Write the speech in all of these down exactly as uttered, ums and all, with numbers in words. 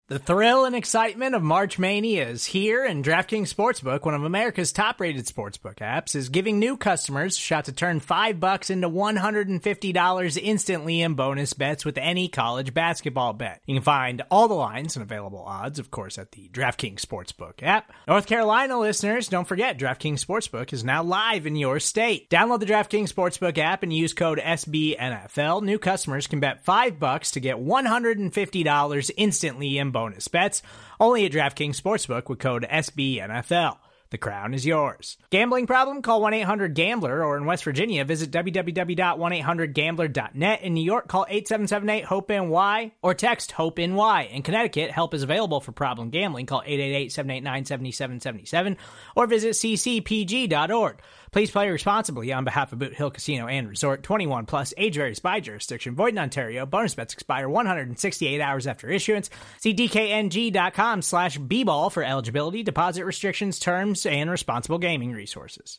The thrill and excitement of March Mania is here, and DraftKings Sportsbook, one of America's top-rated sportsbook apps, is giving new customers a shot to turn five bucks into one hundred fifty dollars instantly in bonus bets with any college basketball bet. You can find all the lines and available odds, of course, at the DraftKings Sportsbook app. North Carolina listeners, don't forget, DraftKings Sportsbook is now live in your state. Download the DraftKings Sportsbook app and use code S B N F L. New customers can bet five bucks to get one hundred fifty dollars instantly in bonus bets, only at DraftKings Sportsbook with code S B N F L. The crown is yours. Gambling problem? Call one eight hundred gambler, or in West Virginia, visit w w w dot one eight hundred gambler dot net. In New York, call eight seven seven eight hope N Y or text HOPE-NY. In Connecticut, help is available for problem gambling. Call eight eight eight, seven eight nine, seven seven seven seven or visit c c p g dot org. Please play responsibly on behalf of Boot Hill Casino and Resort. twenty-one plus, age varies by jurisdiction. Void in Ontario. Bonus bets expire one hundred sixty-eight hours after issuance. See d k n g dot com slash b ball for eligibility, deposit restrictions, terms, and responsible gaming resources.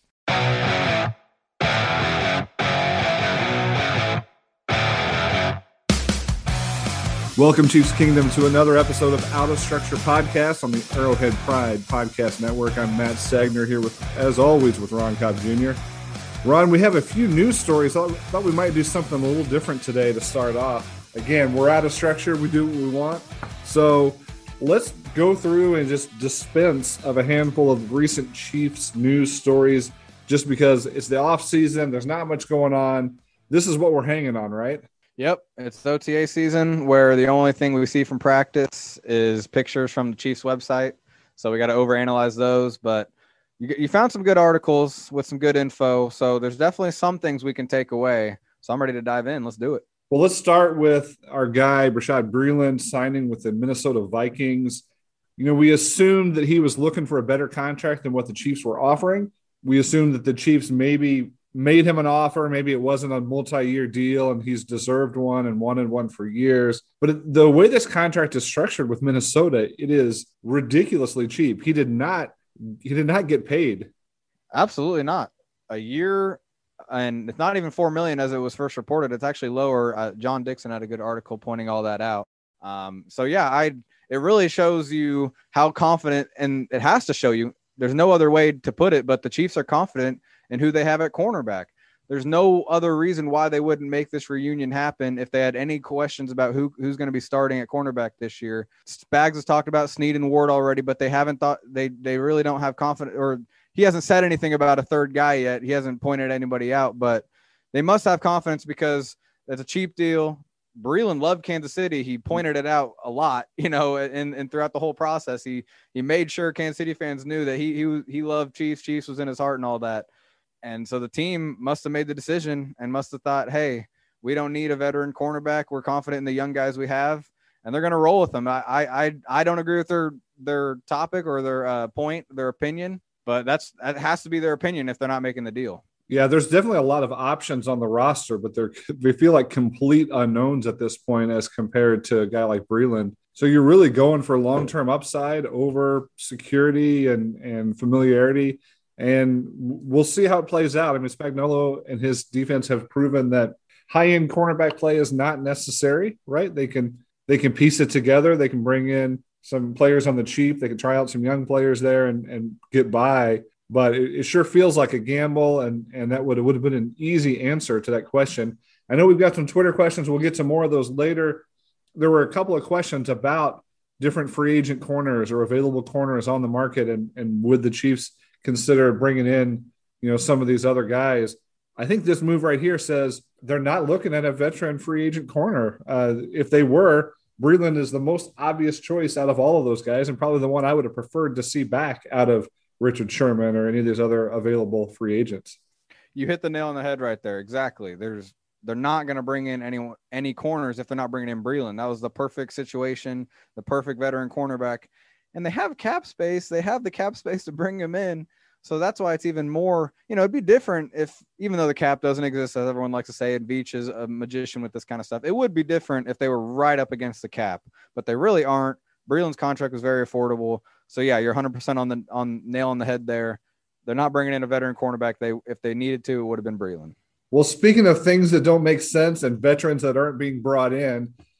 Welcome, Chiefs Kingdom, to another episode of Out of Structure Podcast on the Arrowhead Pride Podcast Network. I'm Matt Stagner here, with, as always, with Ron Cobb Junior Ron, we have a few news stories. I thought we might do something a little different today to start off. Again, we're out of structure. We do what we want. So let's go through and just dispense of a handful of recent Chiefs news stories, just because it's the off season. There's not much going on. This is what we're hanging on, right? Yep, it's the O T A season, where the only thing we see from practice is pictures from the Chiefs website. So we got to overanalyze those. But you, you found some good articles with some good info. So there's definitely some things we can take away. So I'm ready to dive in. Let's do it. Well, let's start with our guy, Bashaud Breeland, signing with the Minnesota Vikings. You know, we assumed that he was looking for a better contract than what the Chiefs were offering. We assumed that the Chiefs maybe made him an offer. Maybe it wasn't a multi-year deal and he's deserved one and wanted one for years. But the way this contract is structured with Minnesota, it is ridiculously cheap. He did not, he did not get paid. Absolutely not. A year, and it's not even four million dollars as it was first reported. It's actually lower. Uh, John Dixon had a good article pointing all that out. Um, so yeah, I, it really shows you how confident, and it has to show you, there's no other way to put it, but the Chiefs are confident in who they have at cornerback. There's no other reason why they wouldn't make this reunion happen if they had any questions about who who's going to be starting at cornerback this year. Spags has talked about Snead and Ward already, but they haven't thought they they really don't have confidence, or he hasn't said anything about a third guy yet. He hasn't pointed anybody out, but they must have confidence because it's a cheap deal. Breeland loved Kansas City. He pointed it out a lot, you know, and, and throughout the whole process, he he made sure Kansas City fans knew that he he he loved Chiefs. Chiefs was in his heart and all that. And so the team must have made the decision and must have thought, hey, we don't need a veteran cornerback. We're confident in the young guys we have, and they're going to roll with them. I, I, I don't agree with their, their topic or their uh, point, their opinion, but that's, that has to be their opinion if they're not making the deal. Yeah, there's definitely a lot of options on the roster, but they're, they feel like complete unknowns at this point as compared to a guy like Breeland. So you're really going for long-term upside over security and, and familiarity. And we'll see how it plays out. I mean, Spagnuolo and his defense have proven that high-end cornerback play is not necessary, right? They can they can piece it together. They can bring in some players on the cheap. They can try out some young players there and, and get by. But it, it sure feels like a gamble, and, and that would, would have been an easy answer to that question. I know we've got some Twitter questions. We'll get to more of those later. There were a couple of questions about different free agent corners or available corners on the market, and, and would the Chiefs – consider bringing in, you know, some of these other guys. I think this move right here says they're not looking at a veteran free agent corner. Uh, if they were, Breeland is the most obvious choice out of all of those guys, and probably the one I would have preferred to see back out of Richard Sherman or any of these other available free agents. You hit the nail on the head right there. Exactly. There's, they're not going to bring in any, any corners if they're not bringing in Breeland. That was the perfect situation, the perfect veteran cornerback. And they have cap space. They have the cap space to bring him in. So that's why it's even more, you know, it'd be different if, even though the cap doesn't exist, as everyone likes to say, and Veach is a magician with this kind of stuff, it would be different if they were right up against the cap, but they really aren't. Breeland's contract was very affordable. So yeah, you're one hundred percent on the, on nail on the head there. They're not bringing in a veteran cornerback. They, if they needed to, it would have been Breeland. Well, speaking of things that don't make sense and veterans that aren't being brought in,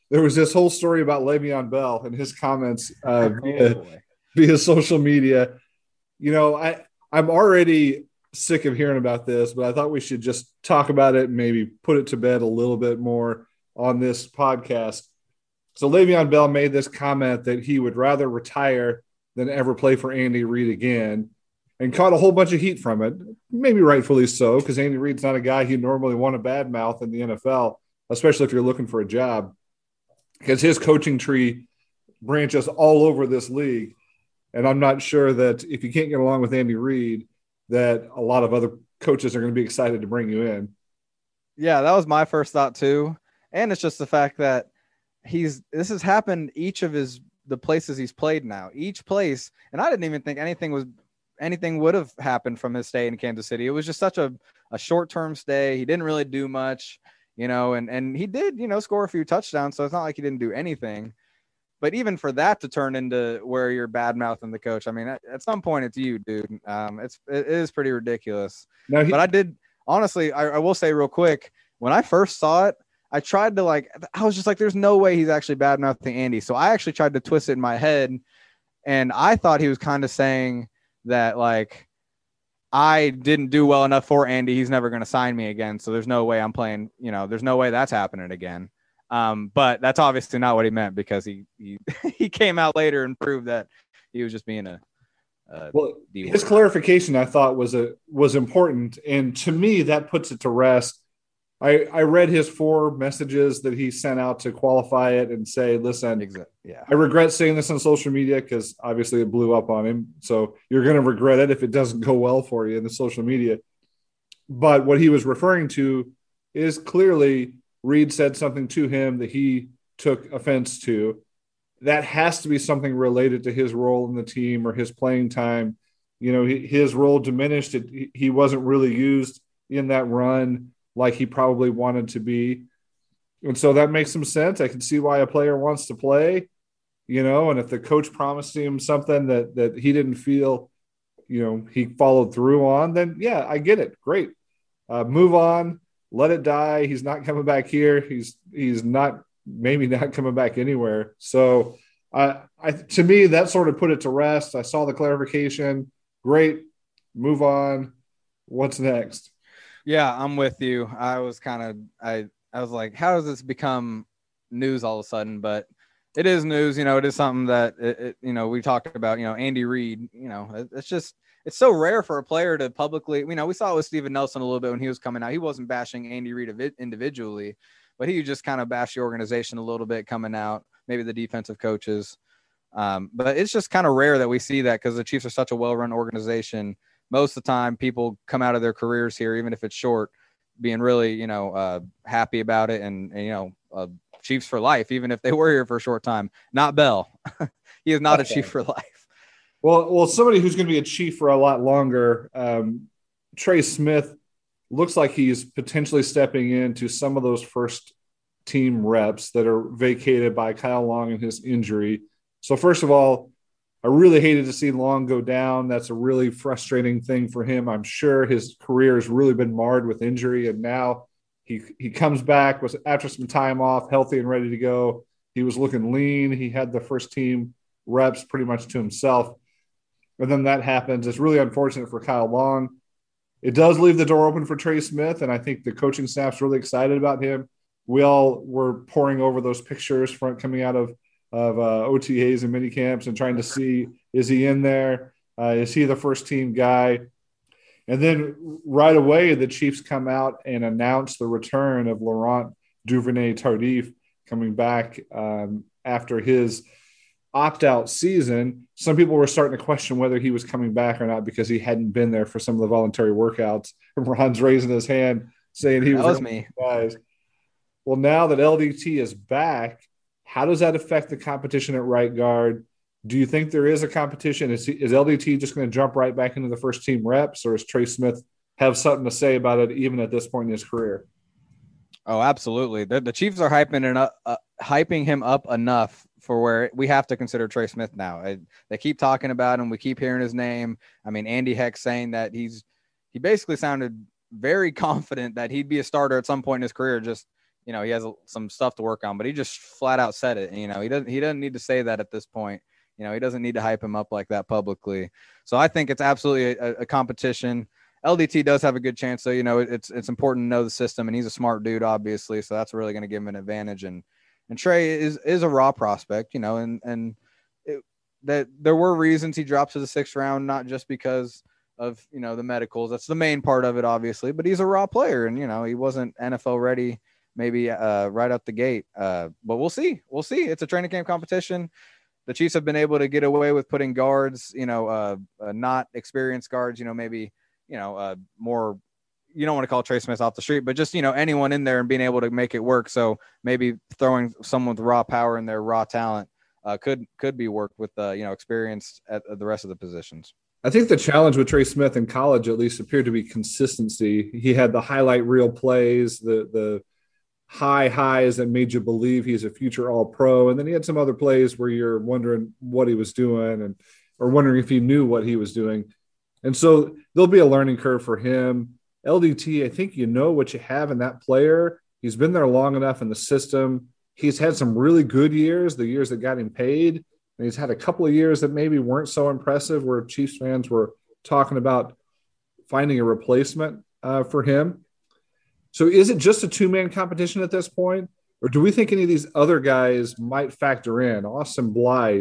there was this whole story about Le'Veon Bell and his comments uh, via, Oh, boy. via social media. You know, I, I'm already sick of hearing about this, but I thought we should just talk about it and maybe put it to bed a little bit more on this podcast. So Le'Veon Bell made this comment that he would rather retire than ever play for Andy Reid again, and caught a whole bunch of heat from it. Maybe rightfully so, because Andy Reid's not a guy you normally want to badmouth in the N F L, especially if you're looking for a job, because his coaching tree branches all over this league. And I'm not sure that if you can't get along with Andy Reid, that a lot of other coaches are going to be excited to bring you in. Yeah, that was my first thought too. And it's just the fact that he's this has happened each of his the places he's played now. Each place, and I didn't even think anything was anything would have happened from his stay in Kansas City. It was just such a, a short-term stay. He didn't really do much, you know, and and he did, you know, score a few touchdowns, so it's not like he didn't do anything. But even for that to turn into where you're bad-mouthing the coach, I mean, at, at some point it's you, dude. Um, it's it is pretty ridiculous. Now he, but I did honestly, I, I will say real quick, when I first saw it, I tried to like, I was just like, there's no way he's actually bad-mouthing Andy. So I actually tried to twist it in my head, and I thought he was kind of saying that like I didn't do well enough for Andy. He's never going to sign me again. So there's no way I'm playing, you know, there's no way that's happening again. Um, but that's obviously not what he meant, because he, he, he came out later and proved that he was just being a, a well, his clarification I thought was a, was important. And to me, that puts it to rest. I, I read his four messages that he sent out to qualify it and say, listen, Exactly. Yeah. I regret saying this on social media because obviously it blew up on him. So you're going to regret it if it doesn't go well for you in the social media. But what he was referring to is clearly Reid said something to him that he took offense to. That has to be something related to his role in the team or his playing time. You know, his role diminished. It, he wasn't really used in that run like he probably wanted to be. And so that makes some sense. I can see why a player wants to play, you know, and if the coach promised him something that, that he didn't feel, you know, he followed through on, then yeah, I get it. Great. Uh, move on, let it die. He's not coming back here. He's, he's not, maybe not coming back anywhere. So uh, I, to me, that sort of put it to rest. I saw the clarification. Great. Move on. What's next? Yeah, I'm with you. I was kind of, I, I was like, how does this become news all of a sudden? But it is news, you know, it is something that, it, it, you know, we talked about, you know, Andy Reid, you know, it, it's just, it's so rare for a player to publicly, you know, we saw it with Steven Nelson a little bit when he was coming out. He wasn't bashing Andy Reid individually, but he just kind of bashed the organization a little bit coming out, maybe the defensive coaches. Um, but it's just kind of rare that we see that, because the Chiefs are such a well-run organization. Most of the time people come out of their careers here, even if it's short, being really, you know, uh, happy about it. And, and you know, uh, Chiefs for life, even if they were here for a short time. Not Bell. He is not okay. a Chief for life. Well, well, somebody who's going to be a Chief for a lot longer, um, Trey Smith, looks like he's potentially stepping into some of those first team reps that are vacated by Kyle Long and his injury. So first of all, I really hated to see Long go down. That's a really frustrating thing for him. I'm sure his career has really been marred with injury, and now he he comes back was after some time off, healthy and ready to go. He was looking lean. He had the first team reps pretty much to himself. And then that happens. It's really unfortunate for Kyle Long. It does leave the door open for Trey Smith, and I think the coaching staff's really excited about him. We all were poring over those pictures from coming out of of uh, O T As and mini camps and trying to see, is he in there? Uh, is he the first team guy? And then right away, the Chiefs come out and announce the return of Laurent Duvernay-Tardif coming back um, after his opt-out season. Some people were starting to question whether he was coming back or not because he hadn't been there for some of the voluntary workouts. And Ron's raising his hand saying he was, that was me. Guys. Well, now that L D T is back, how does that affect the competition at right guard? Do you think there is a competition? Is, is L D T just going to jump right back into the first team reps, or does Trey Smith have something to say about it even at this point in his career? Oh, absolutely. The, the Chiefs are hyping, it up, uh, hyping him up enough for where we have to consider Trey Smith now. I, they keep talking about him. We keep hearing his name. I mean, Andy Heck saying that he's he basically sounded very confident that he'd be a starter at some point in his career. Just you know, he has some stuff to work on, but he just flat out said it. You know, he doesn't, he doesn't need to say that at this point. You know, he doesn't need to hype him up like that publicly. So I think it's absolutely a, a competition. L D T does have a good chance. So, you know, it's, it's important to know the system, and he's a smart dude, obviously. So that's really going to give him an advantage. And, and Trey is, is a raw prospect, you know, and, and it, that there were reasons he dropped to the sixth round, not just because of, you know, the medicals. That's the main part of it, obviously, but he's a raw player, and, you know, he wasn't N F L ready maybe uh, right out the gate. Uh, but we'll see. We'll see. It's a training camp competition. The Chiefs have been able to get away with putting guards, you know, uh, uh, not experienced guards, you know, maybe, you know, uh, more, you don't want to call Trey Smith off the street, but just, you know, anyone in there and being able to make it work. So maybe throwing someone with raw power and their raw talent uh, could, could be worked with, uh, you know, experience at, at the rest of the positions. I think the challenge with Trey Smith in college, at least, appeared to be consistency. He had the highlight reel plays, the, the, high highs that made you believe he's a future all pro. And then he had some other plays where you're wondering what he was doing and, or wondering if he knew what he was doing. And so there'll be a learning curve for him. L D T, I think you know what you have in that player. He's been there long enough in the system. He's had some really good years, the years that got him paid. And he's had a couple of years that maybe weren't so impressive, where Chiefs fans were talking about finding a replacement uh, for him. So is it just a two-man competition at this point, or do we think any of these other guys might factor in? Austin Blythe,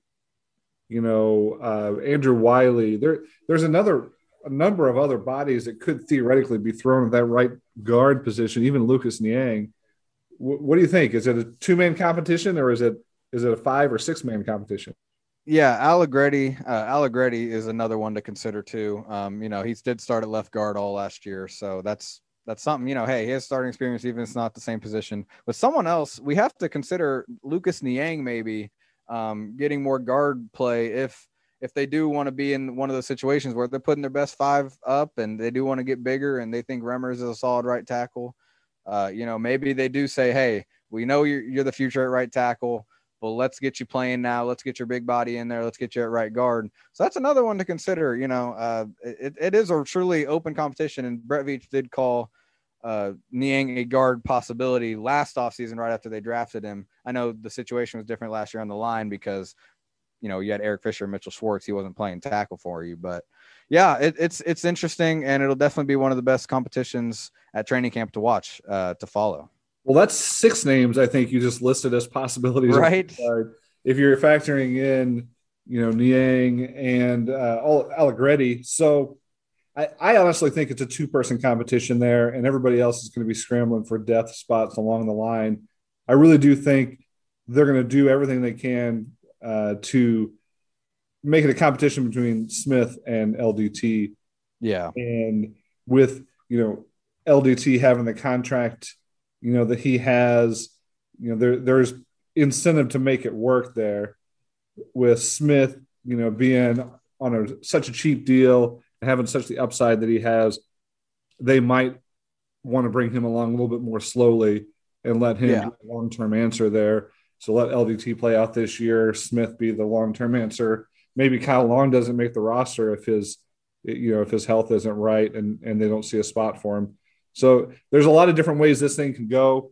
you know, uh, Andrew Wiley. There, there's another a number of other bodies that could theoretically be thrown at that right guard position. Even Lucas Niang. W- what do you think? Is it a two-man competition, or is it is it a five or six-man competition? Yeah, Allegretti. Uh, Allegretti is another one to consider too. Um, you know, he did start at left guard all last year, so that's. That's something, you know, hey, he has starting experience, even if it's not the same position. But someone else, we have to consider Lucas Niang maybe um, getting more guard play if if they do want to be in one of those situations where they're putting their best five up and they do want to get bigger and they think Remmers is a solid right tackle. Uh, you know, maybe they do say, hey, we know you're, you're the future at right tackle, but let's get you playing now. Let's get your big body in there. Let's get you at right guard. So that's another one to consider. You know, uh, it, it is a truly open competition. And Brett Veach did call uh, Niang a guard possibility last offseason right after they drafted him. I know the situation was different last year on the line because, you know, you had Eric Fisher, Mitchell Schwartz. He wasn't playing tackle for you. But, yeah, it, it's it's interesting, and it'll definitely be one of the best competitions at training camp to watch, uh, to follow. Well, that's six names I think you just listed as possibilities. Right. If you're factoring in, you know, Niang and uh, Allegretti. So I, I honestly think it's a two-person competition there, and everybody else is going to be scrambling for depth spots along the line. I really do think they're going to do everything they can uh, to make it a competition between Smith and L D T. Yeah. And with, you know, L D T having the contract, you know, that he has, you know, there there's incentive to make it work there. With Smith, you know, being on a, such a cheap deal and having such the upside that he has, they might want to bring him along a little bit more slowly and let him yeah. be a long-term answer there. So let L D T play out this year, Smith be the long-term answer. Maybe Kyle Long doesn't make the roster if his, you know, if his health isn't right and, and they don't see a spot for him. So there's a lot of different ways this thing can go,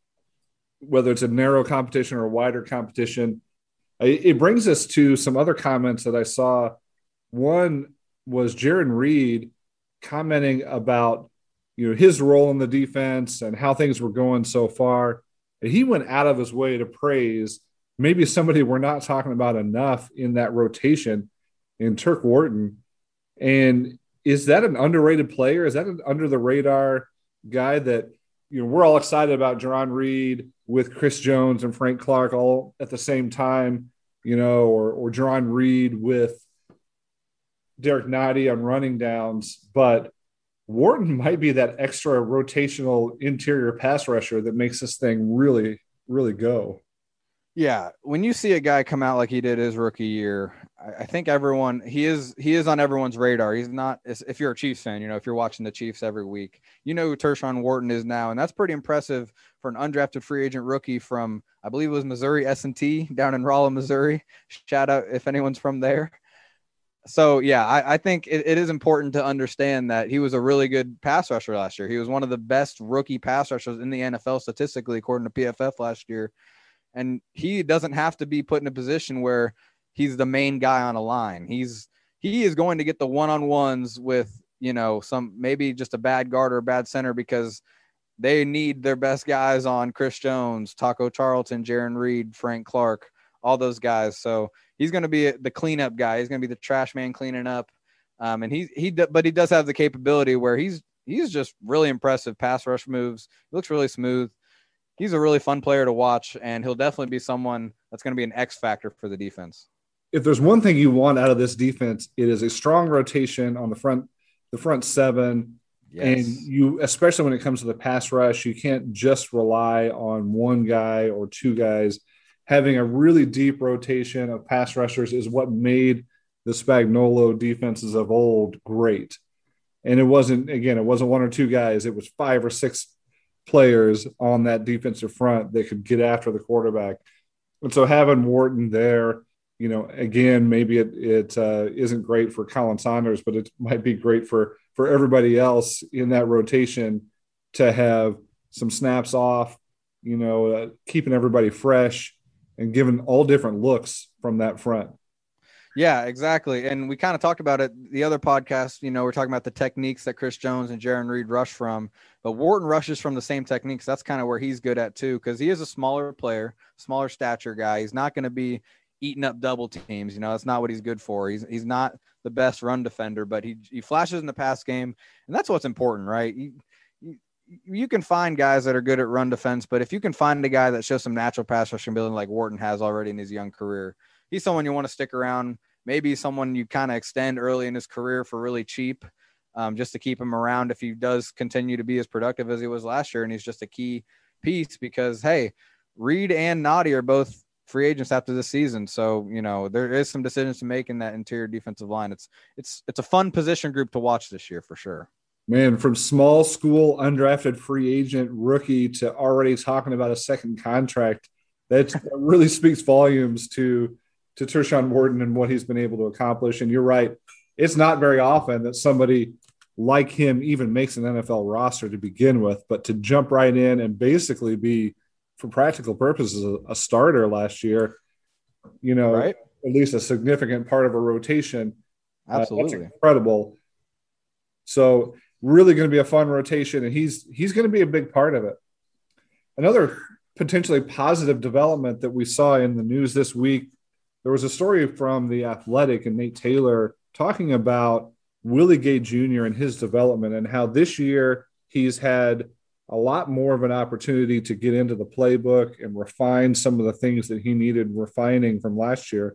whether it's a narrow competition or a wider competition. It brings us to some other comments that I saw. One was Jaron Reed commenting about, you know, his role in the defense and how things were going so far. And he went out of his way to praise maybe somebody we're not talking about enough in that rotation in Turk Wharton. And is that an underrated player? Is that an under the radar guy that, you know, we're all excited about Jaron Reed with Chris Jones and Frank Clark all at the same time, you know, or, or Jaron Reed with Derek Noddy on running downs, but Wharton might be that extra rotational interior pass rusher that makes this thing really, really go. Yeah, when you see a guy come out like he did his rookie year, I, I think everyone he is he is on everyone's radar. He's not, if you're a Chiefs fan, you know, if you're watching the Chiefs every week, you know who Tershawn Wharton is now, and that's pretty impressive for an undrafted free agent rookie from, I believe it was Missouri S and T down in Rolla, Missouri. Shout out if anyone's from there. So, yeah, I, I think it, it is important to understand that he was a really good pass rusher last year. He was one of the best rookie pass rushers in the N F L statistically, according to P F F last year. And he doesn't have to be put in a position where he's the main guy on a line. He's he is going to get the one-on-ones with, you know, some maybe just a bad guard or a bad center because they need their best guys on Chris Jones, Taco Charlton, Jaron Reed, Frank Clark, all those guys. So he's going to be the cleanup guy. He's going to be the trash man cleaning up. Um, and he, he, but he does have the capability where he's, he's just really impressive pass rush moves. He looks really smooth. He's a really fun player to watch, and he'll definitely be someone that's going to be an X factor for the defense. If there's one thing you want out of this defense, it is a strong rotation on the front, the front seven. Yes. And you, especially when it comes to the pass rush, you can't just rely on one guy or two guys. Having a really deep rotation of pass rushers is what made the Spagnuolo defenses of old great. And it wasn't, again, it wasn't one or two guys. It was five or six players on that defensive front that could get after the quarterback. And so having Wharton there, you know, again, maybe it, it uh, isn't great for Colin Saunders, but it might be great for, for everybody else in that rotation to have some snaps off, you know, uh, keeping everybody fresh and giving all different looks from that front. Yeah, exactly. And we kind of talked about it the other podcast. You know, we're talking about the techniques that Chris Jones and Jaron Reed rush from, but Wharton rushes from the same techniques. That's kind of where he's good at too, because he is a smaller player, smaller stature guy. He's not going to be eating up double teams. You know, that's not what he's good for. He's he's not the best run defender, but he he flashes in the pass game, and that's what's important, right? You, you, you can find guys that are good at run defense, but if you can find a guy that shows some natural pass rushing ability like Wharton has already in his young career, he's someone you want to stick around. Maybe someone you kind of extend early in his career for really cheap, um, just to keep him around if he does continue to be as productive as he was last year. And he's just a key piece because, hey, Reed and Noddy are both free agents after this season. So, you know, there is some decisions to make in that interior defensive line. It's, it's, it's a fun position group to watch this year for sure. Man, from small school, undrafted free agent rookie to already talking about a second contract, that really speaks volumes to, to Tershawn Wharton and what he's been able to accomplish. And you're right. It's not very often that somebody like him even makes an N F L roster to begin with, but to jump right in and basically be, for practical purposes, a, a starter last year, you know, right? At least a significant part of a rotation. Absolutely. Uh, that's incredible. So really going to be a fun rotation, and he's, he's going to be a big part of it. Another potentially positive development that we saw in the news this week, there was a story from The Athletic and Nate Taylor talking about Willie Gay Junior and his development and how this year he's had a lot more of an opportunity to get into the playbook and refine some of the things that he needed refining from last year.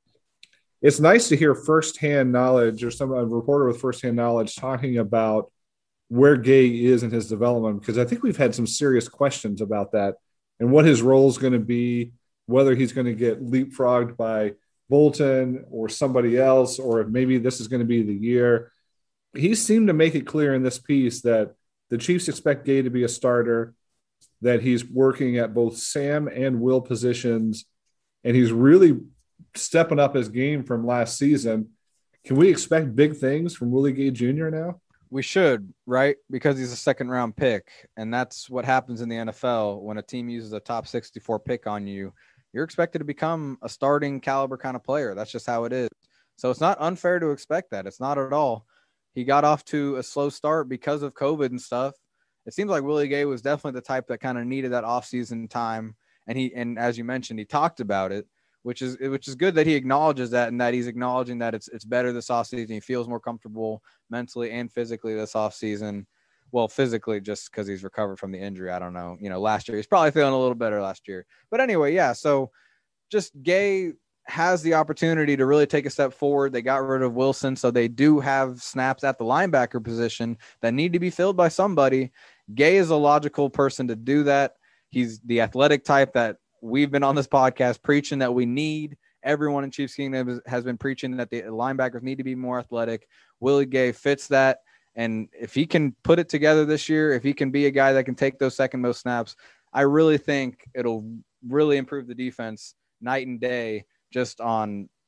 It's nice to hear firsthand knowledge or some a reporter with firsthand knowledge talking about where Gay is in his development, because I think we've had some serious questions about that and what his role is going to be, whether he's going to get leapfrogged by Bolton or somebody else, or if maybe this is going to be the year. He seemed to make it clear in this piece that the Chiefs expect Gay to be a starter, that he's working at both Sam and Will positions, and he's really stepping up his game from last season. Can we expect big things from Willie Gay Junior now? We should, right? Because he's a second round pick, and that's what happens in the N F L when a team uses a top sixty-four pick on you. You're expected to become a starting caliber kind of player. That's just how it is. So it's not unfair to expect that. It's not at all. He got off to a slow start because of COVID and stuff. It seems like Willie Gay was definitely the type that kind of needed that offseason time. And he, and as you mentioned, he talked about it, which is, which is good that he acknowledges that, and that he's acknowledging that it's, it's better this offseason. He feels more comfortable mentally and physically this offseason. Well, physically, just because he's recovered from the injury. I don't know. You know, last year, he's probably feeling a little better last year. But anyway, yeah. So just Gay has the opportunity to really take a step forward. They got rid of Wilson, so they do have snaps at the linebacker position that need to be filled by somebody. Gay is a logical person to do that. He's the athletic type that we've been on this podcast preaching that we need. Everyone in Chiefs Kingdom has been preaching that the linebackers need to be more athletic. Willie Gay fits that. And if he can put it together this year, if he can be a guy that can take those second most snaps, I really think it'll really improve the defense night and day just on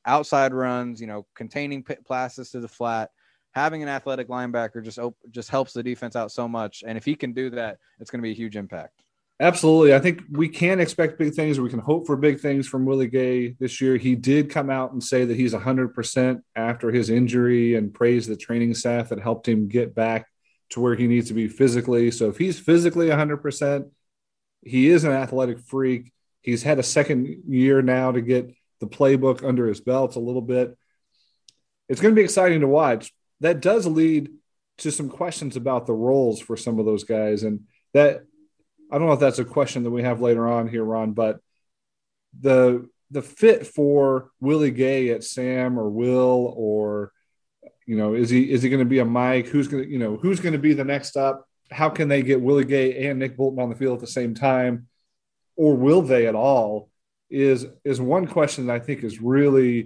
outside runs, you know, containing p- passes to the flat. Having an athletic linebacker just op- just helps the defense out so much. And if he can do that, it's going to be a huge impact. Absolutely. I think we can expect big things. We can hope for big things from Willie Gay this year. He did come out and say that he's one hundred percent after his injury and praise the training staff that helped him get back to where he needs to be physically. So if he's physically one hundred percent, he is an athletic freak. He's had a second year now to get the playbook under his belt a little bit. It's going to be exciting to watch. That does lead to some questions about the roles for some of those guys. And that, I don't know if that's a question that we have later on here, Ron, but the the fit for Willie Gay at Sam or Will, or, you know, is he is he going to be a Mike? Who's going to, you know, who's going to be the next up? How can they get Willie Gay and Nick Bolton on the field at the same time? Or will they at all? Is is one question that I think is really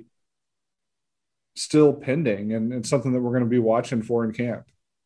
still pending and, and something that we're going to be watching for in camp.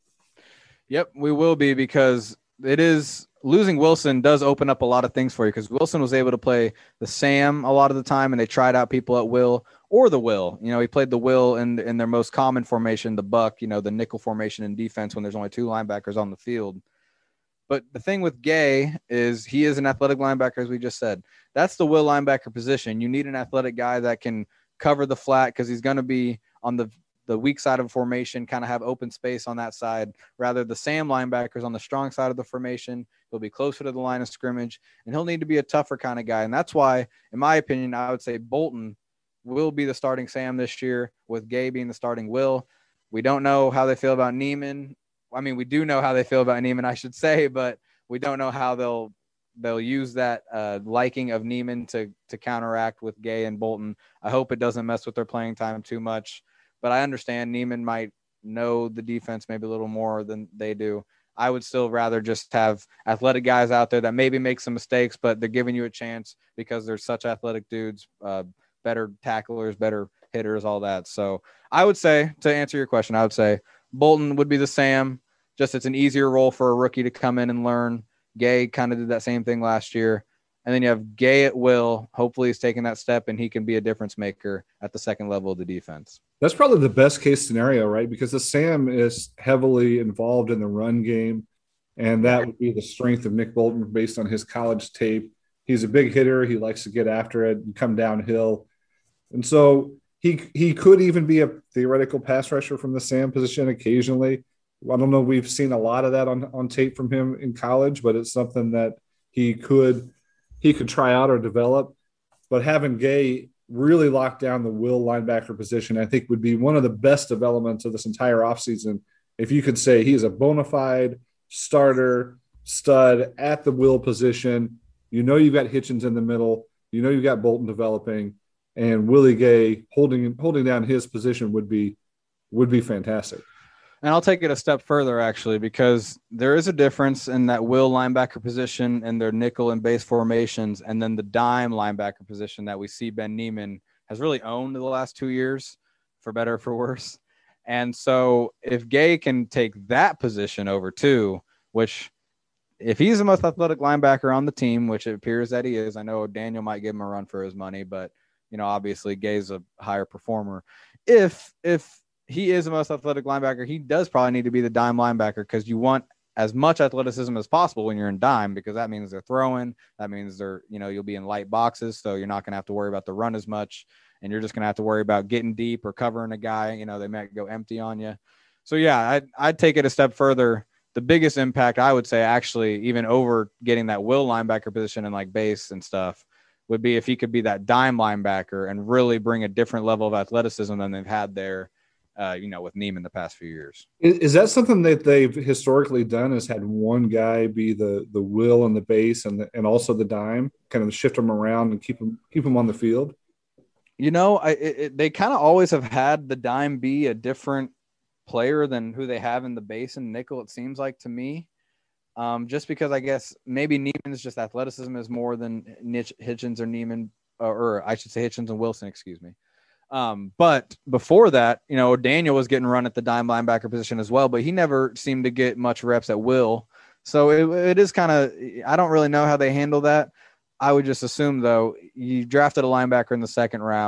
Yep, we will be, because it is losing Wilson does open up a lot of things for you, because Wilson was able to play the Sam a lot of the time, and they tried out people at will or the will. You know, he played the will in, in their most common formation, the buck, you know, the nickel formation in defense when there's only two linebackers on the field. But the thing with Gay is he is an athletic linebacker, as we just said. That's the will linebacker position. You need an athletic guy that can cover the flat, because he's going to be on the the weak side of formation, kind of have open space on that side. Rather, the Sam linebackers on the strong side of the formation, he'll be closer to the line of scrimmage, and he'll need to be a tougher kind of guy. And that's why, in my opinion, I would say Bolton will be the starting Sam this year, with Gay being the starting Will. We don't know how they feel about Neiman. I mean, we do know how they feel about Neiman, I should say, but we don't know how they'll they'll use that uh, liking of Neiman to to counteract with Gay and Bolton. I hope it doesn't mess with their playing time too much, but I understand Neiman might know the defense maybe a little more than they do. I would still rather just have athletic guys out there that maybe make some mistakes, but they're giving you a chance because they're such athletic dudes, uh, better tacklers, better hitters, all that. So I would say, to answer your question, I would say Bolton would be the Sam. Just it's an easier role for a rookie to come in and learn. Gay kind of did that same thing last year. And then you have Gay at will. Hopefully he's taking that step and he can be a difference maker at the second level of the defense. That's probably the best case scenario, right? Because the Sam is heavily involved in the run game, and that would be the strength of Nick Bolton based on his college tape. He's a big hitter. He likes to get after it and come downhill. And so he he could even be a theoretical pass rusher from the Sam position occasionally. I don't know. We've seen a lot of that on, on tape from him in college, but it's something that he could he could try out or develop. But having Gay really lock down the will linebacker position, I think would be one of the best developments of this entire offseason. If you could say he is a bona fide starter, stud at the will position, you know you've got Hitchens in the middle, you know you've got Bolton developing, and Willie Gay holding holding down his position would be would be fantastic. And I'll take it a step further, actually, because there is a difference in that will linebacker position and their nickel and base formations, and then the dime linebacker position that we see Ben Neiman has really owned the last two years, for better or for worse. And so if Gay can take that position over too, which if he's the most athletic linebacker on the team, which it appears that he is, I know Daniel might give him a run for his money, but, you know, obviously Gay's a higher performer. If, if, he is the most athletic linebacker, he does probably need to be the dime linebacker, because you want as much athleticism as possible when you're in dime, because that means they're throwing. That means they're, you know, you'll be in light boxes. So you're not going to have to worry about the run as much. And you're just going to have to worry about getting deep or covering a guy. You know, they might go empty on you. So yeah, I'd, I'd take it a step further. The biggest impact, I would say, actually, even over getting that will linebacker position and like base and stuff, would be if he could be that dime linebacker and really bring a different level of athleticism than they've had there. Uh, you know, with Neiman the past few years. Is, is that something that they've historically done, is had one guy be the the will and the base and the, and also the dime, kind of shift them around and keep them, keep them on the field? You know, I, it, it, they kind of always have had the dime be a different player than who they have in the base and nickel, it seems like to me. Um, just because I guess maybe Neiman's just athleticism is more than Hitch, Hitchens or Neiman, or, or I should say Hitchens and Wilson, excuse me. Um, but before that, you know, Daniel was getting run at the dime linebacker position as well, but he never seemed to get much reps at will. So it, it is kind of, I don't really know how they handle that. I would just assume, though, you drafted a linebacker in the second round.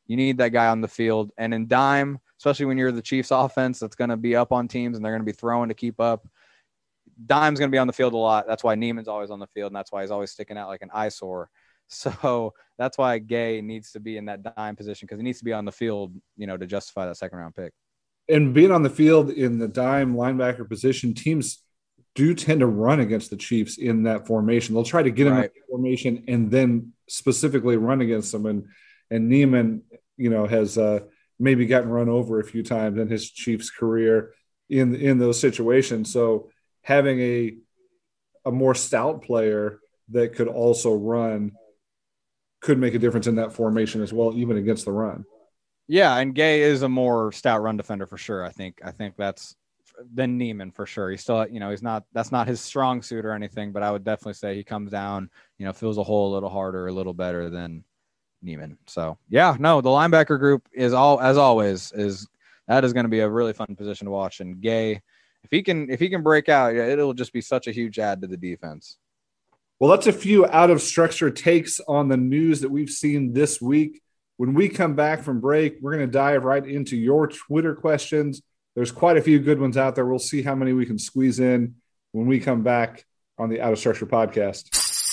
You need that guy on the field. And in dime, especially when you're the Chiefs offense that's going to be up on teams and they're going to be throwing to keep up, dime's going to be on the field a lot. That's why Neiman's always on the field, and that's why he's always sticking out like an eyesore. So that's why Gay needs to be in that dime position, because he needs to be on the field, you know, to justify that second round pick. And being on the field in the dime linebacker position, teams do tend to run against the Chiefs in that formation. They'll try to get him Right. in that formation and then specifically run against them. And and Neiman, you know, has uh, maybe gotten run over a few times in his Chiefs career in in those situations. So having a a more stout player that could also run could make a difference in that formation as well, even against the run. Yeah, and Gay is a more stout run defender for sure. I think I think that's than Neiman for sure. He's still, you know, he's not that's not his strong suit or anything, but I would definitely say he comes down, you know, fills a hole a little harder, a little better than Neiman. So yeah, no, the linebacker group is all as always is that is going to be a really fun position to watch. And Gay, if he can if he can break out, yeah, it'll just be such a huge add to the defense. Well, that's a few out of structure takes on the news that we've seen this week. When we come back from break, we're going to dive right into your Twitter questions. There's quite a few good ones out there. We'll see how many we can squeeze in when we come back on the Out of Structure podcast.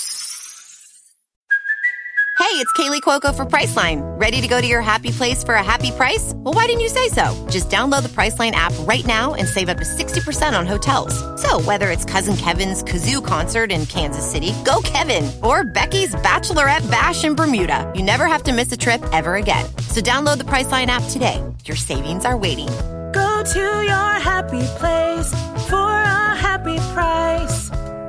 Hey, it's Kaylee Cuoco for Priceline. Ready to go to your happy place for a happy price? Well, why didn't you say so? Just download the Priceline app right now and save up to sixty percent on hotels. So whether it's Cousin Kevin's Kazoo Concert in Kansas City, go Kevin, or Becky's Bachelorette Bash in Bermuda, you never have to miss a trip ever again. So download the Priceline app today. Your savings are waiting. Go to your happy place for a happy price.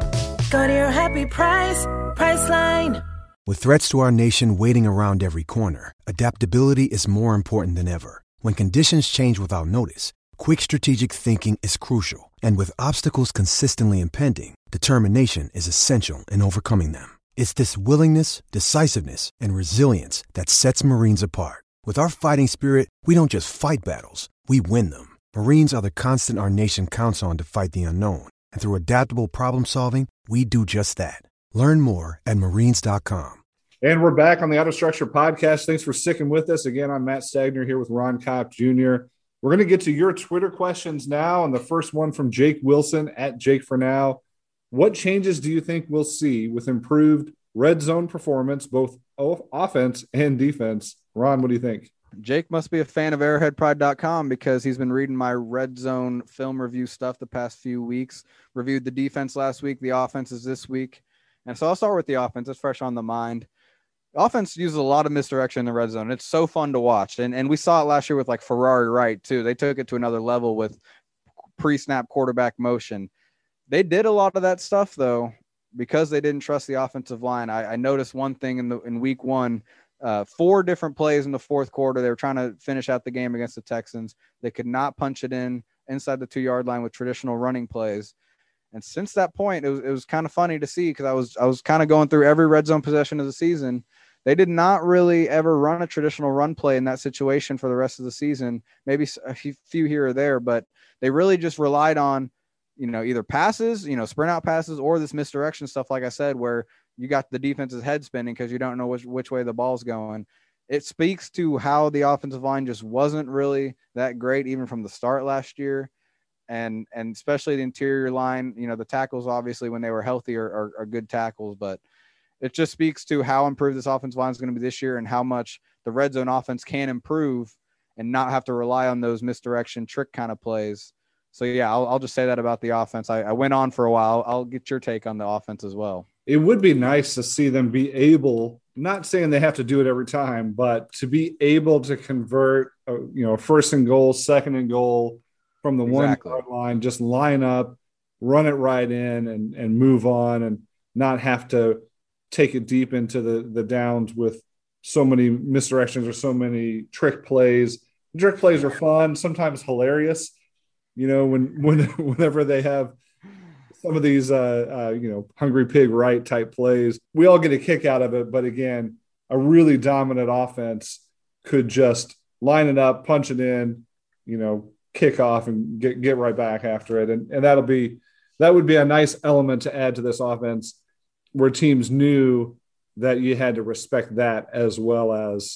Go to your happy price, Priceline. With threats to our nation waiting around every corner, adaptability is more important than ever. When conditions change without notice, quick strategic thinking is crucial. And with obstacles consistently impending, determination is essential in overcoming them. It's this willingness, decisiveness, and resilience that sets Marines apart. With our fighting spirit, we don't just fight battles, we win them. Marines are the constant our nation counts on to fight the unknown. And through adaptable problem solving, we do just that. Learn more at marines dot com. And we're back on the Out of Structure podcast. Thanks for sticking with us. Again, I'm Matt Stagner here with Ron Kopp Junior We're going to get to your Twitter questions now. And the first one from Jake Wilson at Jake for Now. What changes do you think we'll see with improved red zone performance, both offense and defense? Ron, what do you think? Jake must be a fan of arrowhead pride dot com because he's been reading my red zone film review stuff the past few weeks. Reviewed the defense last week, the offenses this week. And so I'll start with the offense. It's fresh on the mind. Offense uses a lot of misdirection in the red zone. It's so fun to watch. And, and we saw it last year with like Ferrari Wright too. They took it to another level with pre-snap quarterback motion. They did a lot of that stuff though, because they didn't trust the offensive line. I, I noticed one thing in the, in week one, uh, four different plays in the fourth quarter. They were trying to finish out the game against the Texans. They could not punch it in inside the two yard line with traditional running plays. And since that point, it was, it was kind of funny to see because I was I was kind of going through every red zone possession of the season. They did not really ever run a traditional run play in that situation for the rest of the season, maybe a few here or there, but they really just relied on, you know, either passes, you know, sprint out passes or this misdirection stuff, like I said, where you got the defense's head spinning because you don't know which, which way the ball's going. It speaks to how the offensive line just wasn't really that great, even from the start last year. And and especially the interior line, you know, the tackles, obviously, when they were healthy are, are, are good tackles, but it just speaks to how improved this offensive line is going to be this year and how much the red zone offense can improve and not have to rely on those misdirection trick kind of plays. So, yeah, I'll, I'll just say that about the offense. I, I went on for a while. I'll get your take on the offense as well. It would be nice to see them be able, not saying they have to do it every time, but to be able to convert, a, you know, first and goal, second and goal, from the Exactly. one yard line, just line up, run it right in and, and move on and not have to take it deep into the, the downs with so many misdirections or so many trick plays. Trick plays are fun, sometimes hilarious, you know, when, when whenever they have some of these, uh, uh, you know, hungry pig right type plays, we all get a kick out of it. But again, a really dominant offense could just line it up, punch it in, you know, kick off and get, get right back after it. And, and that'll be, that would be a nice element to add to this offense where teams knew that you had to respect that as well as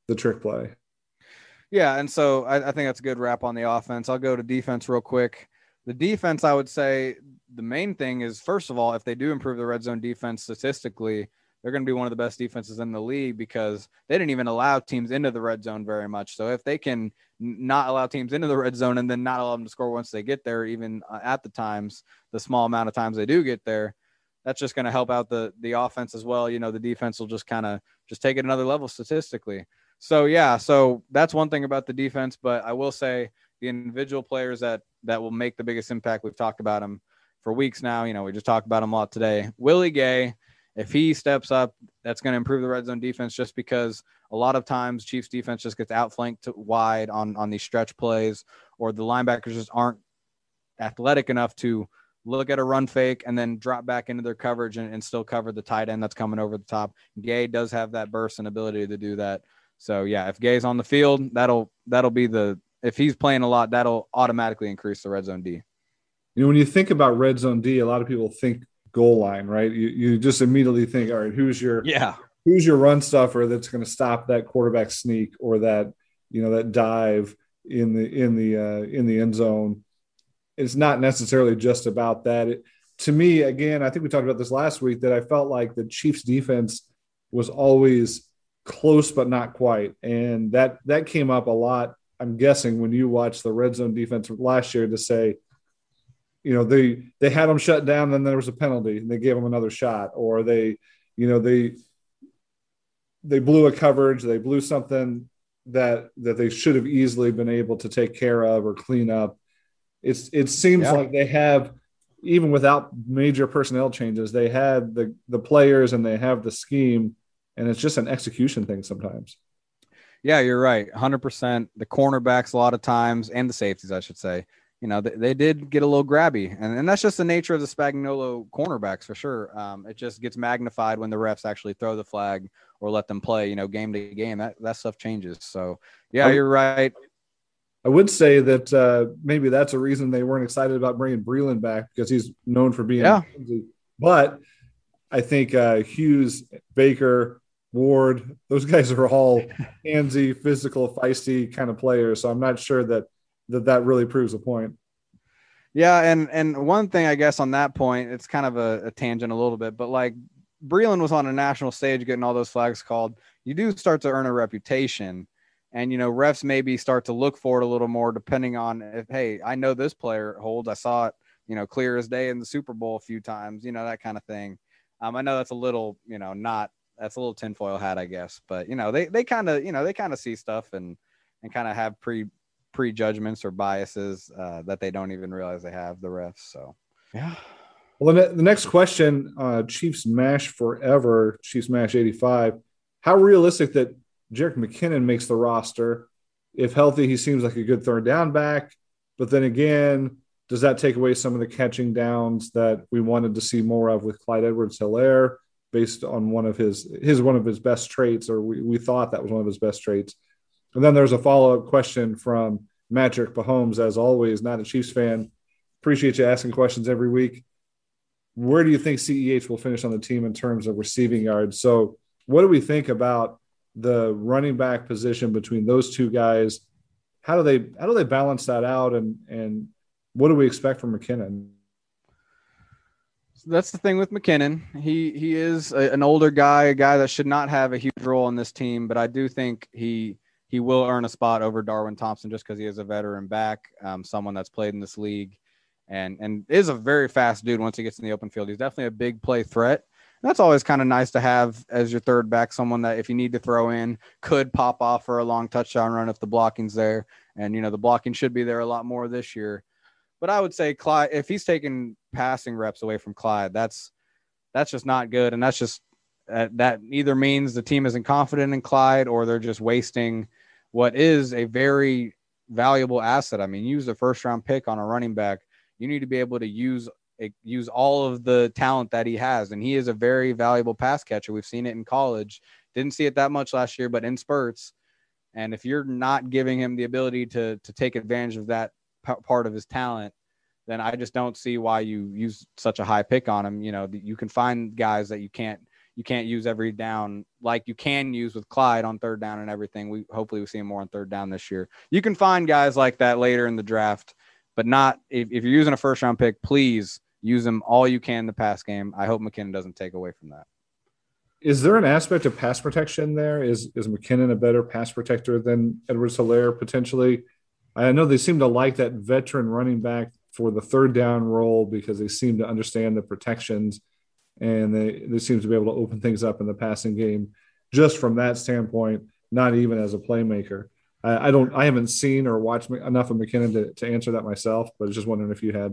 the trick play. Yeah, and so I, I think that's a good wrap on the offense. I'll go to defense real quick. The defense, I would say the main thing is, first of all, if they do improve the red zone defense statistically, they're going to be one of the best defenses in the league because they didn't even allow teams into the red zone very much. So if they can not allow teams into the red zone and then not allow them to score once they get there, even at the times, the small amount of times they do get there, that's just going to help out the the offense as well. You know, the defense will just kind of just take it another level statistically. So, yeah, so that's one thing about the defense. But I will say the individual players that that will make the biggest impact, we've talked about them for weeks now. You know, we just talked about them a lot today. Willie Gay, if he steps up, that's going to improve the red zone defense just because a lot of times Chiefs defense just gets outflanked wide on, on these stretch plays, or the linebackers just aren't athletic enough to look at a run fake and then drop back into their coverage and, and still cover the tight end that's coming over the top. Gay does have that burst and ability to do that. So, yeah, if Gay's on the field, that'll that'll be the – if he's playing a lot, that'll automatically increase the red zone D. You know, when you think about red zone D, a lot of people think goal line, right? You you just immediately think, all right, who's your yeah who's your run stuffer that's going to stop that quarterback sneak or that, you know, that dive in the in the uh, in the end zone. It's not necessarily just about that. It, to me, again, I think we talked about this last week, that I felt like the Chiefs defense was always close but not quite, and that that came up a lot. I'm guessing when you watched the red zone defense last year, to say, you know, they they had them shut down, then there was a penalty, and they gave them another shot, or they, you know, they they blew a coverage, they blew something that that they should have easily been able to take care of or clean up. It's it seems yeah. like they have, even without major personnel changes, they had the the players and they have the scheme, and it's just an execution thing sometimes. Yeah, you're right. one hundred percent. The cornerbacks a lot of times, and the safeties, I should say, you know, they, they did get a little grabby. And, and that's just the nature of the Spagnuolo cornerbacks for sure. Um, it just gets magnified when the refs actually throw the flag or let them play, you know, game to game. That, that stuff changes. So, yeah, you're right. I would say that uh, maybe that's a reason they weren't excited about bringing Breeland back, because he's known for being yeah. But I think uh, Hughes, Baker, Ward, those guys are all handsy, physical, feisty kind of players. So I'm not sure that that, that really proves a point. Yeah, and and one thing, I guess, on that point, it's kind of a, a tangent a little bit, but like Breeland was on a national stage getting all those flags called. You do start to earn a reputation. And, you know, refs maybe start to look for it a little more depending on if, hey, I know this player holds. I saw it, you know, clear as day in the Super Bowl a few times, you know, that kind of thing. Um, I know that's a little, you know, not that's a little tinfoil hat, I guess. But, you know, they they kind of, you know, they kind of see stuff and and kind of have pre prejudgments or biases uh, that they don't even realize they have, the refs. So, yeah. Well, the next question, uh, Chiefs Mash Forever, Chiefs Mash eighty-five. How realistic that Jerick McKinnon makes the roster? If healthy, he seems like a good third down back. But then again, does that take away some of the catching downs that we wanted to see more of with Clyde Edwards-Helaire, based on one of his his one of his best traits, or we, we thought that was one of his best traits? And then there's a follow-up question from Patrick Mahomes, as always, not a Chiefs fan. Appreciate you asking questions every week. Where do you think C E H will finish on the team in terms of receiving yards? So what do we think about the running back position between those two guys? How do they how do they balance that out, and and what do we expect from McKinnon? So that's the thing with McKinnon. He he is a, an older guy, a guy that should not have a huge role on this team, but I do think he he will earn a spot over Darwin Thompson just because he is a veteran back, um, someone that's played in this league, and and is a very fast dude once he gets in the open field. He's definitely a big play threat. That's always kind of nice to have as your third back, someone that if you need to throw in could pop off for a long touchdown run if the blocking's there. And, you know, the blocking should be there a lot more this year. But I would say Clyde, if he's taking passing reps away from Clyde, that's that's just not good. And that's just uh, that either means the team isn't confident in Clyde, or they're just wasting what is a very valuable asset. I mean, use a first round pick on a running back. You need to be able to use use all of the talent that he has. And he is a very valuable pass catcher. We've seen it in college. Didn't see it that much last year, but in spurts. And if you're not giving him the ability to, to take advantage of that p- part of his talent, then I just don't see why you use such a high pick on him. You know, you can find guys that you can't, you can't use every down like you can use with Clyde on third down and everything. We hopefully we see him more on third down this year. You can find guys like that later in the draft, but not if, if you're using a first round pick, please use them all you can in the pass game. I hope McKinnon doesn't take away from that. Is there an aspect of pass protection there? Is is McKinnon a better pass protector than Edwards-Helaire potentially? I know they seem to like that veteran running back for the third down role because they seem to understand the protections and they, they seem to be able to open things up in the passing game just from that standpoint, not even as a playmaker. I, I don't, I haven't seen or watched enough of McKinnon to, to answer that myself, but I was just wondering if you had.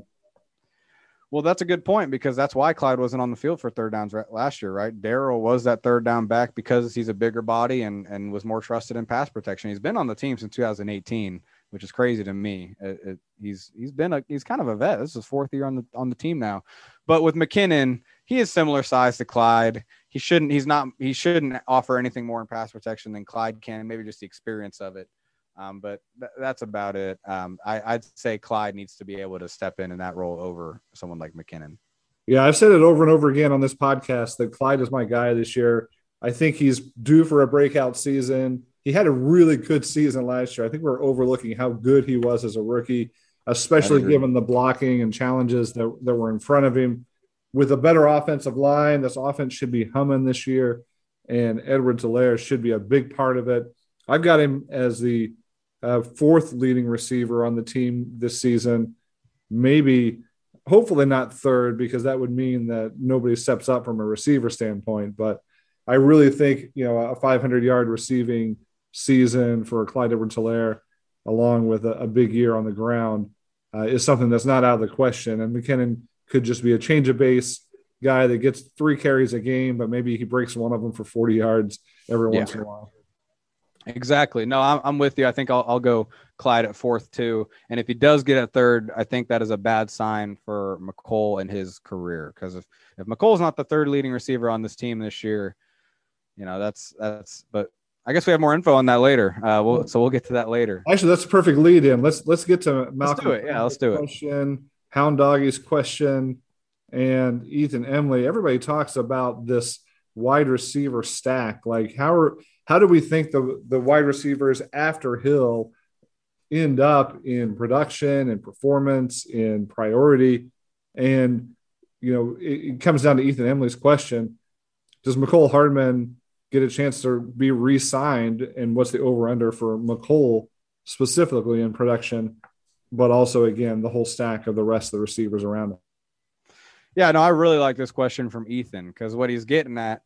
Well, that's a good point because that's why Clyde wasn't on the field for third downs last year, right? Darrell was that third down back because he's a bigger body and, and was more trusted in pass protection. He's been on the team since two thousand eighteen, which is crazy to me. It, it, he's he's been a he's kind of a vet. This is his fourth year on the on the team now. But with McKinnon, he is similar size to Clyde. He shouldn't he's not he shouldn't offer anything more in pass protection than Clyde can. Maybe just the experience of it. Um, but th- that's about it. Um, I, I'd say Clyde needs to be able to step in in that role over someone like McKinnon. Yeah, I've said it over and over again on this podcast that Clyde is my guy this year. I think he's due for a breakout season. He had a really good season last year. I think we're overlooking how good he was as a rookie, especially given the blocking and challenges that, that were in front of him. With a better offensive line, this offense should be humming this year, and Edwards-Helaire should be a big part of it. I've got him as the uh, fourth leading receiver on the team this season, maybe hopefully not third because that would mean that nobody steps up from a receiver standpoint. But I really think, you know, a five hundred yard receiving season for Clyde Edwards-Helaire, along with a, a big year on the ground, uh, is something that's not out of the question. And McKinnon could just be a change of base guy that gets three carries a game, but maybe he breaks one of them for forty yards every yeah. once in a while. Exactly. No, I'm, I'm with you. I think I'll, I'll go Clyde at fourth too. And if he does get at third, I think that is a bad sign for Mecole and his career. Because if, if Mecole's not the third leading receiver on this team this year, you know, that's, that's, but I guess we have more info on that later. Uh, we'll, so we'll get to that later. Actually, that's a perfect lead in. Let's, let's get to Malcolm. Let's do it. Yeah, let's do question, it. Hound Doggy's question and Ethan Emily. Everybody talks about this wide receiver stack. Like how are, How do we think the, the wide receivers after Hill end up in production and performance and priority? And, you know, it, it comes down to Ethan Emily's question. Does Mecole Hardman get a chance to be re-signed? And what's the over-under for Mecole specifically in production, but also, again, the whole stack of the rest of the receivers around him? Yeah, no, I really like this question from Ethan because what he's getting at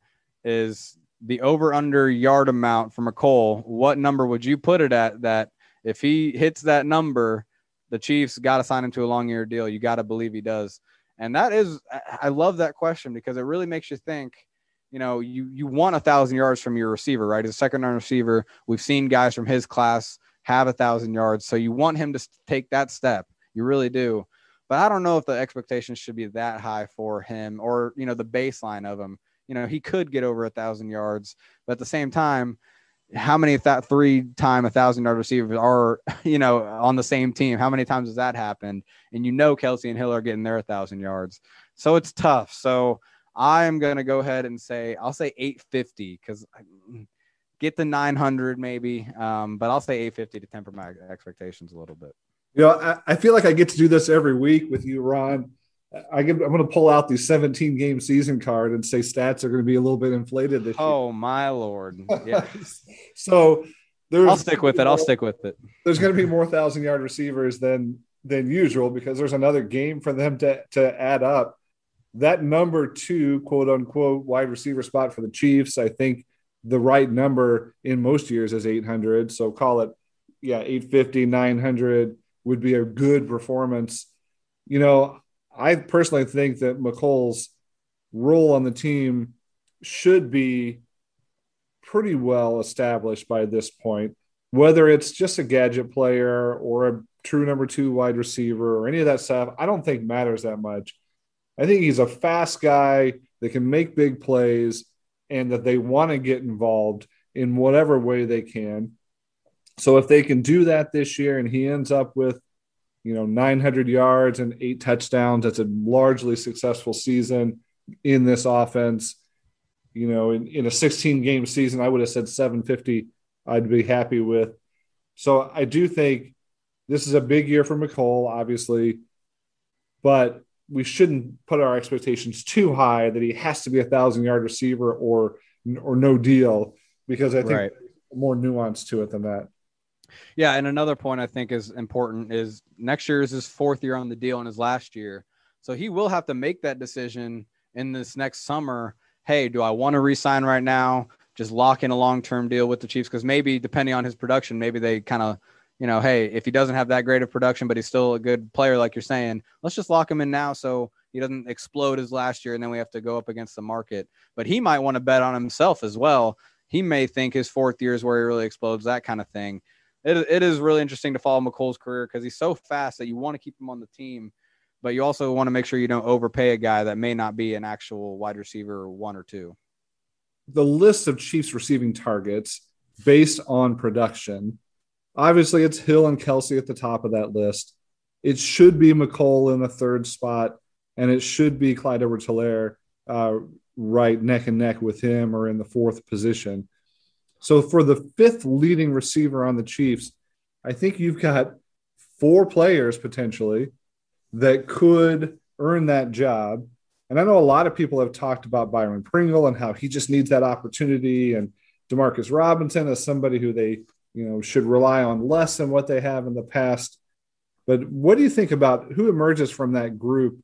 is the over-under yard amount for Mecole. What number would you put it at that if he hits that number, the Chiefs got to sign him to a long-year deal? You got to believe he does. And that is – I love that question because it really makes you think, you know, you you want one thousand yards from your receiver, right? As a second-round receiver, we've seen guys from his class have one thousand yards. So you want him to take that step. You really do. But I don't know if the expectations should be that high for him or, you know, the baseline of him. You know, he could get over a thousand yards, but at the same time, how many of that three-time a thousand-yard receivers are, you know, on the same team? How many times has that happened? And you know Kelsey and Hill are getting their one thousand yards. So it's tough. So I'm going to go ahead and say, I'll say eight fifty because get the nine hundred maybe, um, but I'll say eight fifty to temper my expectations a little bit. You know, I, I feel like I get to do this every week with you, Ron. I give, I'm going to pull out the seventeen game season card and say stats are going to be a little bit inflated this oh, year. Oh my Lord. Yeah. So there's, I'll stick with it. I'll stick with it. There's going to be more thousand yard receivers than, than usual because there's another game for them to, to add up. That number two, quote unquote, wide receiver spot for the Chiefs, I think the right number in most years is eight hundred. So call it, yeah, eight fifty, nine hundred would be a good performance. You know, I personally think that Mecole's role on the team should be pretty well established by this point, whether it's just a gadget player or a true number two wide receiver or any of that stuff. I don't think matters that much. I think he's a fast guy that can make big plays and that they want to get involved in whatever way they can. So if they can do that this year and he ends up with, you know, nine hundred yards and eight touchdowns, that's a largely successful season in this offense. You know, in, in a sixteen game season, I would have said seven fifty I'd be happy with. So I do think this is a big year for Mecole, obviously, but we shouldn't put our expectations too high that he has to be a thousand yard receiver or or no deal, because I think Right. there's more nuance to it than that. Yeah, and another point I think is important is next year is his fourth year on the deal and his last year. So he will have to make that decision in this next summer. Hey, do I want to re-sign right now? Just lock in a long-term deal with the Chiefs? Because maybe depending on his production, maybe they kind of, you know, hey, if he doesn't have that great of production, but he's still a good player, like you're saying, let's just lock him in now so he doesn't explode as last year and then we have to go up against the market. But he might want to bet on himself as well. He may think his fourth year is where he really explodes, that kind of thing. It, it is really interesting to follow Mecole's career because he's so fast that you want to keep him on the team, but you also want to make sure you don't overpay a guy that may not be an actual wide receiver one or two. The list of Chiefs receiving targets based on production, obviously it's Hill and Kelsey at the top of that list. It should be Mecole in the third spot, and it should be Clyde Edwards-Helaire uh, right neck and neck with him or in the fourth position. So for the fifth leading receiver on the Chiefs, I think you've got four players potentially that could earn that job. And I know a lot of people have talked about Byron Pringle and how he just needs that opportunity, and Demarcus Robinson as somebody who they, you know, should rely on less than what they have in the past. But what do you think about who emerges from that group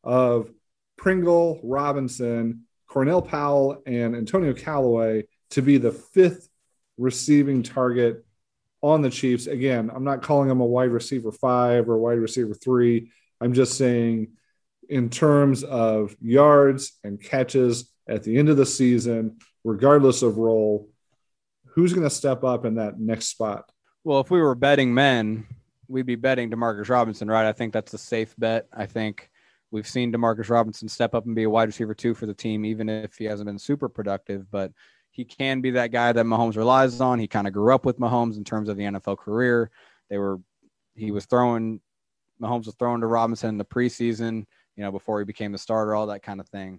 of Pringle, Robinson, Cornell Powell, and Antonio Callaway to be the fifth receiving target on the Chiefs? Again, I'm not calling him a wide receiver five or wide receiver three. I'm just saying in terms of yards and catches at the end of the season, regardless of role, who's going to step up in that next spot? Well, if we were betting men, we'd be betting Demarcus Robinson, right? I think that's a safe bet. I think we've seen Demarcus Robinson step up and be a wide receiver two for the team, even if he hasn't been super productive, but he can be that guy that Mahomes relies on. He kind of grew up with Mahomes in terms of the N F L career. They were, he was throwing, Mahomes was throwing to Robinson in the preseason, you know, before he became the starter, all that kind of thing.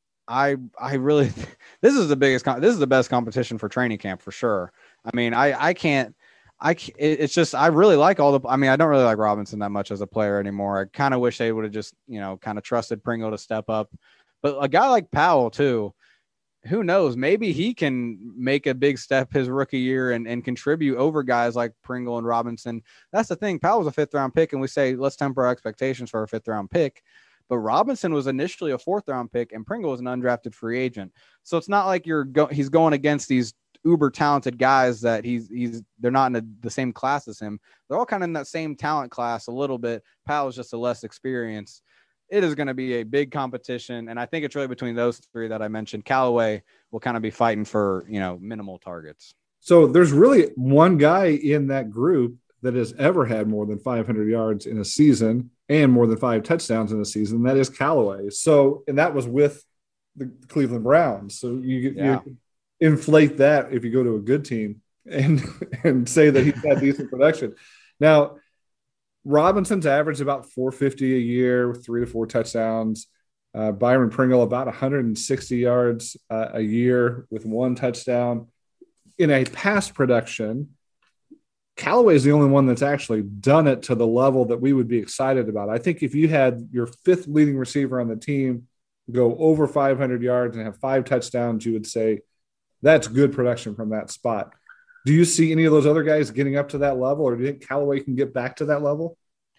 I, I really, this is the biggest, this is the best competition for training camp for sure. I mean, I, I can't, I, it's just, I really like all the, I mean, I don't really like Robinson that much as a player anymore. I kind of wish they would have just, you know, kind of trusted Pringle to step up, but a guy like Powell too, who knows, maybe he can make a big step his rookie year and, and contribute over guys like Pringle and Robinson. That's the thing. Powell's a fifth round pick, and we say, let's temper our expectations for a fifth round pick. But Robinson was initially a fourth round pick and Pringle was an undrafted free agent. So it's not like you're go- he's going against these uber talented guys that he's, he's, they're not in a, the same class as him. They're all kind of in that same talent class a little bit. Powell's just a less experienced. It is going to be a big competition. And I think it's really between those three that I mentioned. Callaway will kind of be fighting for, you know, minimal targets. So there's really one guy in that group that has ever had more than five hundred yards in a season and more than five touchdowns in a season. That is Callaway. So, and that was with the Cleveland Browns. So you, yeah. you inflate that if you go to a good team and, and say that he's had decent production. Now, Robinson's averaged about four fifty a year, three to four touchdowns. Uh, Byron Pringle about one hundred sixty yards uh, a year with one touchdown. In a pass production, Callaway is the only one that's actually done it to the level that we would be excited about. I think if you had your fifth leading receiver on the team go over five hundred yards and have five touchdowns, you would say that's good production from that spot. Do you see any of those other guys getting up to that level, or do you think Callaway can get back to that level?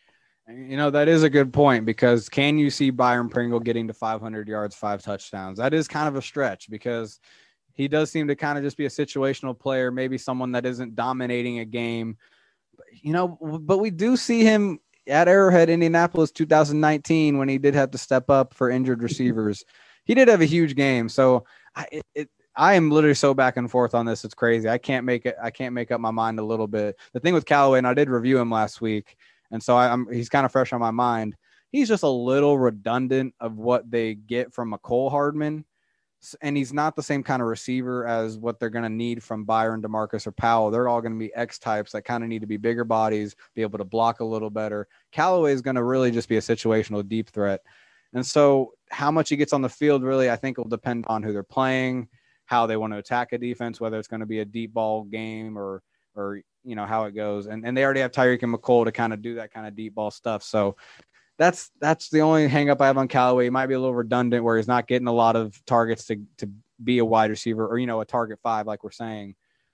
You know, that is a good point, because can you see Byron Pringle getting to five hundred yards, five touchdowns? That is kind of a stretch, because he does seem to kind of just be a situational player, maybe someone that isn't dominating a game. You know, but we do see him at Arrowhead, Indianapolis, two thousand nineteen, when he did have to step up for injured receivers. He did have a huge game. So I, it, it I am literally so back and forth on this. It's crazy. I can't make it. I can't make up my mind a little bit. The thing with Callaway, and I did review him last week, and so I, I'm, he's kind of fresh on my mind. He's just a little redundant of what they get from Mecole Hardman, and he's not the same kind of receiver as what they're going to need from Byron, DeMarcus, or Powell. They're all going to be X types that kind of need to be bigger bodies, be able to block a little better. Callaway is going to really just be a situational deep threat. And so how much he gets on the field, really, I think will depend on who they're playing. how they want to attack a defense, whether it's going to be a deep ball game or, or, you know, how it goes. And, and they already have Tyreek and McColl to kind of do that kind of deep ball stuff. So that's, that's the only hang up I have on Callaway. He might be a little redundant where he's not getting a lot of targets to, to be a wide receiver or, you know, a target five, like we're saying.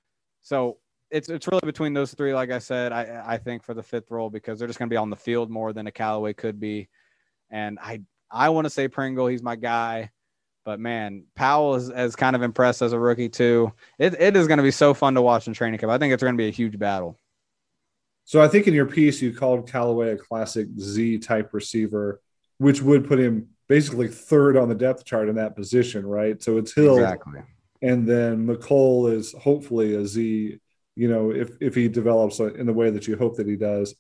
So it's, it's really between those three. Like I said, I, I think for the fifth role, because they're just going to be on the field more than a Callaway could be. And I, I want to say Pringle, he's my guy. But, man, Powell is, is kind of impressed as a rookie, too. It, it is going to be so fun to watch in training camp. I think it's going to be a huge battle. So I think in your piece you called Callaway a classic Z-type receiver, which would put him basically third on the depth chart in that position, right? So it's Hill. Exactly. And then McColl is hopefully a Z, you know, if, if he develops in the way that you hope that he does.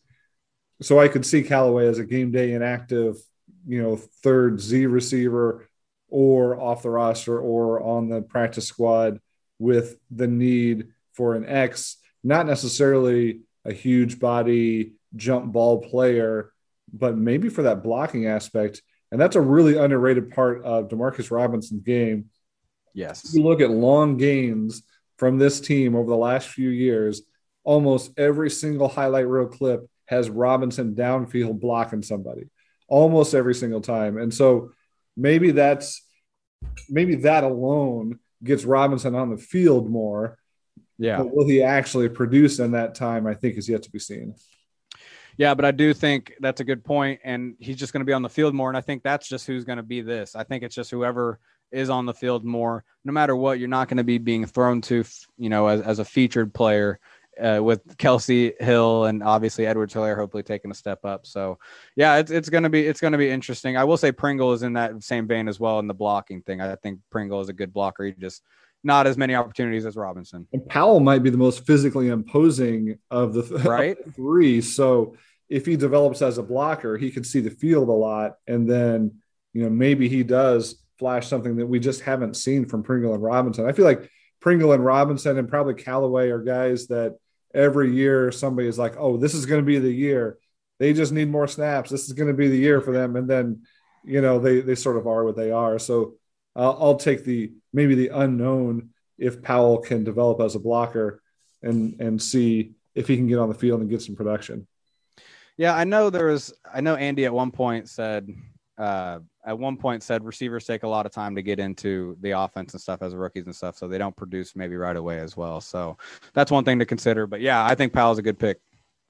So I could see Callaway as a game day inactive, you know, third Z receiver, or off the roster or on the practice squad with the need for an X, not necessarily a huge body jump ball player, but maybe for that blocking aspect. And that's a really underrated part of Demarcus Robinson's game. Yes. If you look at long gains from this team over the last few years, almost every single highlight reel clip has Robinson downfield blocking somebody, almost every single time. And so maybe that's maybe that alone gets Robinson on the field more. Yeah. But will he actually produce in that time, I think is yet to be seen. Yeah, but I do think that's a good point, and he's just going to be on the field more, and I think that's just who's going to be this. I think it's just whoever is on the field more. No matter what, you're not going to be being thrown to, you know, as, as a featured player. Uh, with Kelsey Hill and obviously Edwards-Helaire hopefully taking a step up. So yeah, it's, it's going to be, it's going to be interesting. I will say Pringle is in that same vein as well in the blocking thing. I think Pringle is a good blocker. He just not as many opportunities as Robinson. And Powell might be the most physically imposing of the, th- right? of the three. So if he develops as a blocker, he can see the field a lot. And then, you know, maybe he does flash something that we just haven't seen from Pringle and Robinson. I feel like Pringle and Robinson and probably Callaway are guys that every year somebody is like, oh, this is going to be the year. They just need more snaps. This is going to be the year for them. And then, you know, they, they sort of are what they are. So uh, I'll take the, maybe the unknown if Powell can develop as a blocker and, and see if he can get on the field and get some production. Yeah. I know there was, I know Andy at one point said, uh, at one point said receivers take a lot of time to get into the offense and stuff as rookies and stuff. So they don't produce maybe right away as well. So that's one thing to consider, but yeah, I think Powell's a good pick.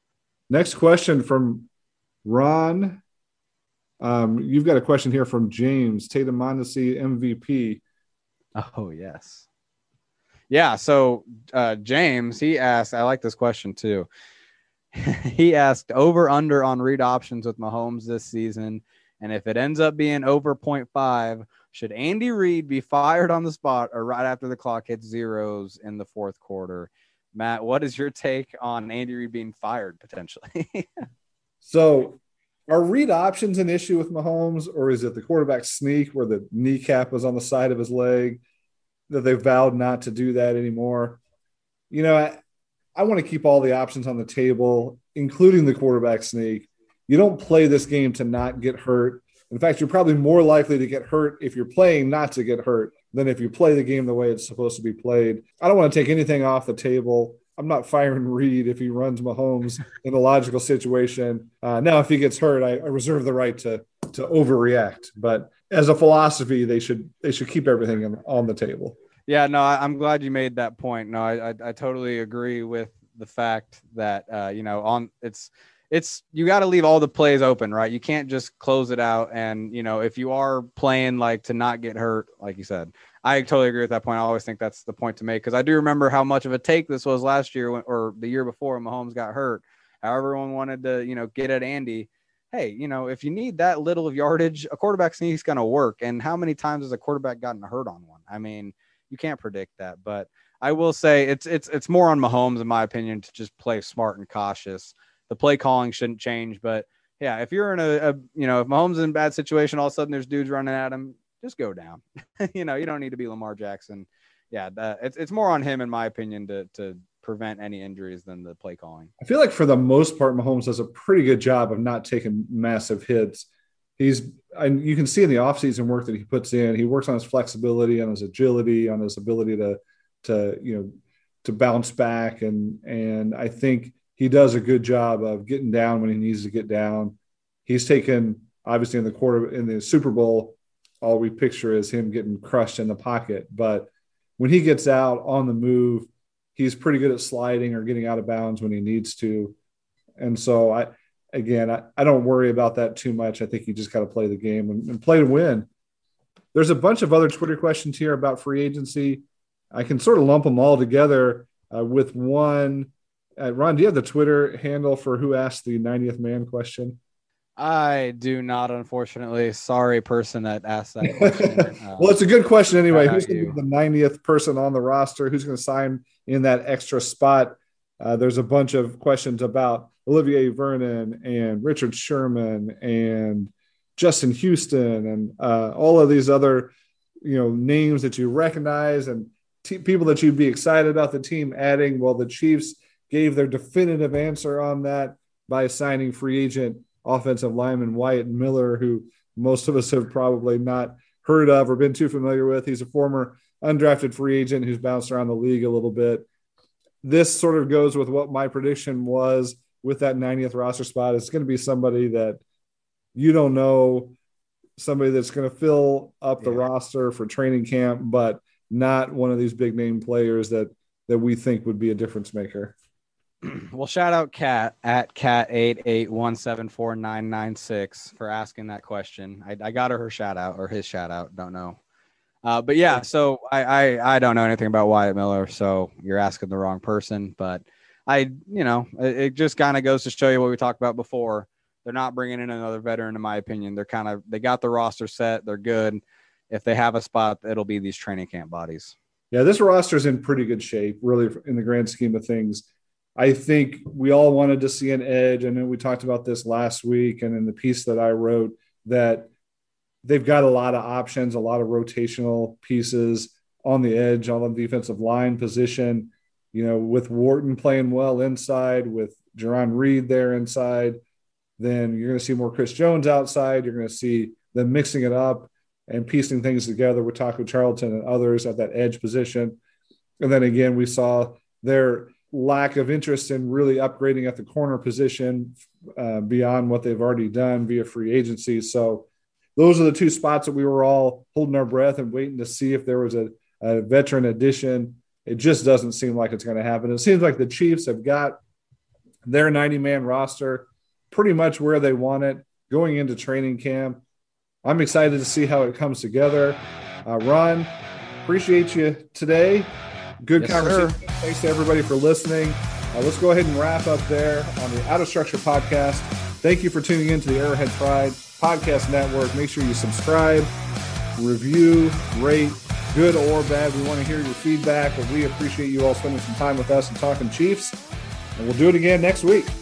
Next question from Ron. Um, you've got a question here from James. Tatum Mondesi M V P. Oh yes. Yeah. So uh, James, he asked, I like this question too. He asked over under on read options with Mahomes this season. And if it ends up being over zero point five, should Andy Reid be fired on the spot or right after the clock hits zeros in the fourth quarter? Matt, what is your take on Andy Reid being fired potentially? So are read options an issue with Mahomes, or is it the quarterback sneak where the kneecap was on the side of his leg that they vowed not to do that anymore? You know, I, I want to keep all the options on the table, including the quarterback sneak. You don't play this game to not get hurt. In fact, you're probably more likely to get hurt if you're playing not to get hurt than if you play the game the way it's supposed to be played. I don't want to take anything off the table. I'm not firing Reid if he runs Mahomes in a logical situation. Uh, now, if he gets hurt, I, I reserve the right to to overreact. But as a philosophy, they should they should keep everything in, on the table. Yeah, no, I, I'm glad you made that point. No, I, I I totally agree with the fact that uh, you know on it's. It's you got to leave all the plays open, right? You can't just close it out. And, you know, if you are playing like to not get hurt, like you said, I totally agree with that point. I always think that's the point to make, because I do remember how much of a take this was last year when, or the year before when Mahomes got hurt. How everyone wanted to, you know, get at Andy. Hey, you know, if you need that little of yardage, a quarterback sneak's going to work. And how many times has a quarterback gotten hurt on one? I mean, you can't predict that. But I will say it's it's it's more on Mahomes, in my opinion, to just play smart and cautious. The play calling shouldn't change, but yeah, if you're in a, a, you know, if Mahomes is in a bad situation, all of a sudden there's dudes running at him, just go down. You know, you don't need to be Lamar Jackson. Yeah, that, it's it's more on him, in my opinion, to to prevent any injuries than the play calling. I feel like for the most part, Mahomes does a pretty good job of not taking massive hits. he's, and you can see in the offseason work that he puts in, he works on his flexibility, on his agility, on his ability to, to, you know, to bounce back. And, and I think he does a good job of getting down when he needs to get down. He's taken, obviously in the quarter, in the Super Bowl, all we picture is him getting crushed in the pocket. But when he gets out on the move, he's pretty good at sliding or getting out of bounds when he needs to. And so I, Again, I, I don't worry about that too much. I think you just got to play the game and, and play to win. There's a bunch of other Twitter questions here about free agency. I can sort of lump them all together uh, with one. Uh, Ron, do you have the Twitter handle for who asked the ninetieth man question? I do not, unfortunately. Sorry, person that asked that question. Uh, well, it's a good question anyway. Who's you. going to be the ninetieth person on the roster? Who's going to sign in that extra spot? Uh, there's a bunch of questions about Olivier Vernon and Richard Sherman and Justin Houston and uh, all of these other, you know, names that you recognize and t- people that you'd be excited about the team adding. Well, the Chiefs gave their definitive answer on that by signing free agent offensive lineman Wyatt Miller, who most of us have probably not heard of or been too familiar with. He's a former undrafted free agent who's bounced around the league a little bit. This sort of goes with what my prediction was with that ninetieth roster spot. It's going to be somebody that you don't know, somebody that's going to fill up the yeah. roster for training camp, but not one of these big name players that, that we think would be a difference maker. Well, shout out Kat at Cat eight eight one seven four nine nine six for asking that question. I, I got her her shout out or his shout out. Don't know. Uh, but yeah, so I, I, I don't know anything about Wyatt Miller, so you're asking the wrong person. But I, you know, it, it just kind of goes to show you what we talked about before. They're not bringing in another veteran, in my opinion. They're kind of, they got the roster set. They're good. If they have a spot, it'll be these training camp bodies. Yeah, this roster is in pretty good shape, really, in the grand scheme of things. I think we all wanted to see an edge. I know we talked about this last week and in the piece that I wrote that they've got a lot of options, a lot of rotational pieces on the edge, on the defensive line position, you know, with Wharton playing well inside, with Jerron Reed there inside, then you're going to see more Chris Jones outside. You're going to see them mixing it up and piecing things together with Taco Charlton and others at that edge position. And then again, we saw their lack of interest in really upgrading at the corner position uh, beyond what they've already done via free agency. So those are the two spots that we were all holding our breath and waiting to see if there was a, a veteran addition. It just doesn't seem like it's going to happen. It seems like the Chiefs have got their ninety-man roster pretty much where they want it going into training camp. I'm excited to see how it comes together. Uh, Ron, appreciate you today. Good yes, conversation. Sir. Thanks to everybody for listening. Uh, let's go ahead and wrap up there on the Out of Structure podcast. Thank you for tuning in to the Arrowhead Pride Podcast Network. Make sure you subscribe, review, rate, good or bad. We want to hear your feedback, but we appreciate you all spending some time with us and talking Chiefs. And we'll do it again next week.